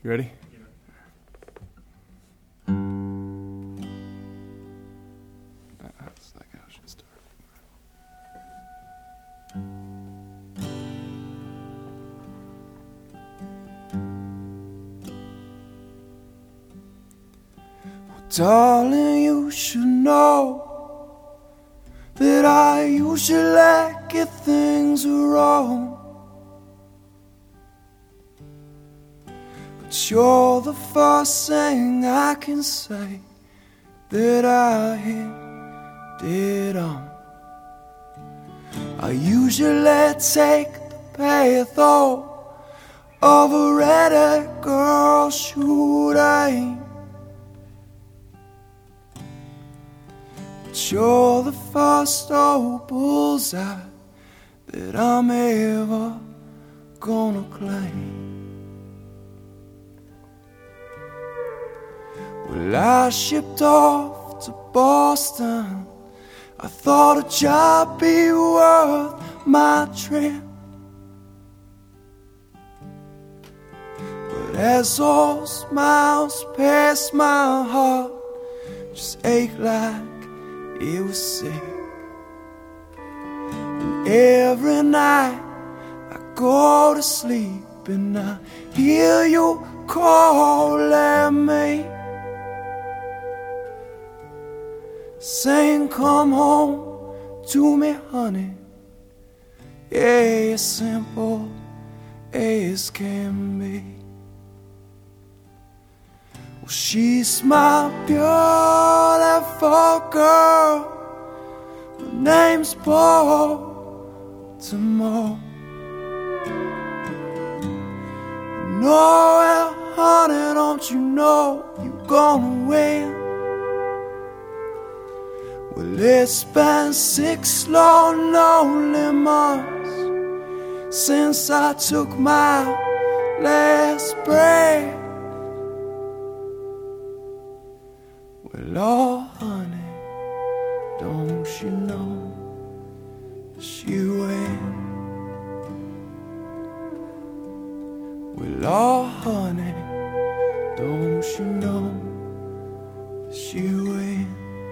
You ready? That's like how it should start. Well, darling, you should know that I usually get things wrong. But you're the first thing I can say that I hit it on. I usually take the path of a ready girl shooting, but you're the first old bullseye that I'm ever gonna claim. Well, I shipped off to Boston. I thought a job be worth my trip, but as those miles past my heart just ached like it was sick. And every night I go to sleep and I hear you calling me, saying come home to me, honey. Yeah, as simple as can be. Well, she's my beautiful girl. Her name's Baltimore. No, honey, don't you know you're gonna win? Well, it's been 6 long, lonely months since I took my last breath. Well, oh, honey, don't you know she went? Well, oh, honey, don't you know she went?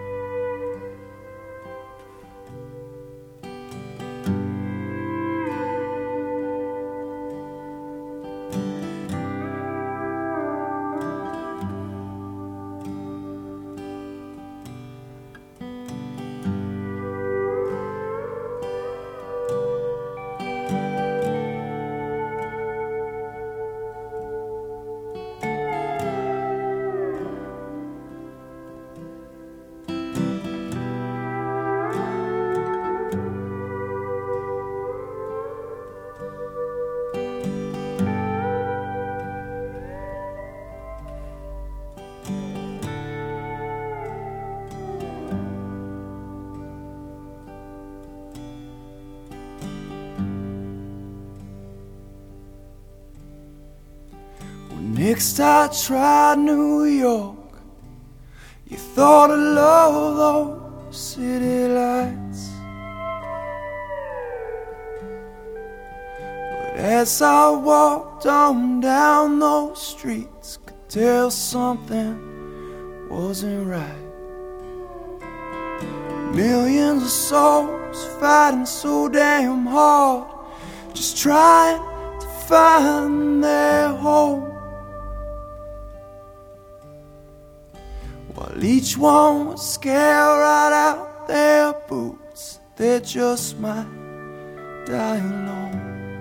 Next I tried New York. You thought I loved those city lights, but as I walked on down those streets, could tell something wasn't right. Millions of souls fighting so damn hard, just trying to find their home, while each one would scare right out their boots. They just might die alone.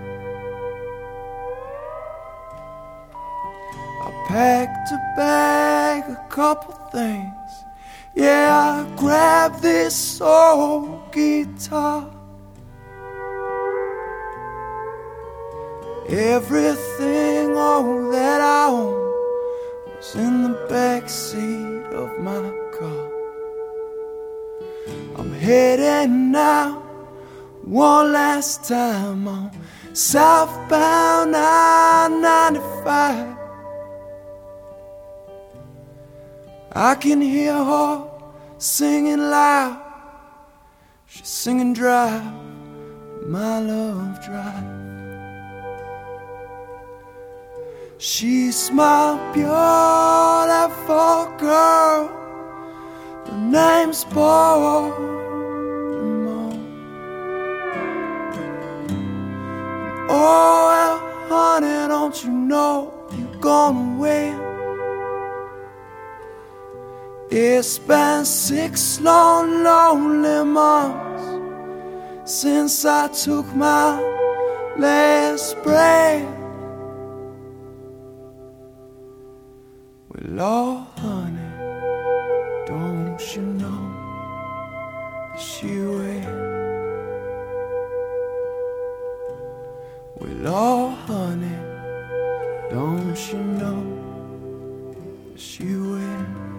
I packed a bag, a couple things. Yeah, I grabbed this old guitar. Everything, all that I own, was in the backseat of my car. I'm heading now one last time on southbound I-95. I can hear her singing loud. She's singing Drive, My Love, Drive. She's my beautiful girl. Her name's Baltimore. Oh, well, honey, don't you know you're gonna win? It's been 6 long, lonely months since I took my last breath. Well, oh, honey, don't you know that she will? Well, oh, honey, don't you know that she will?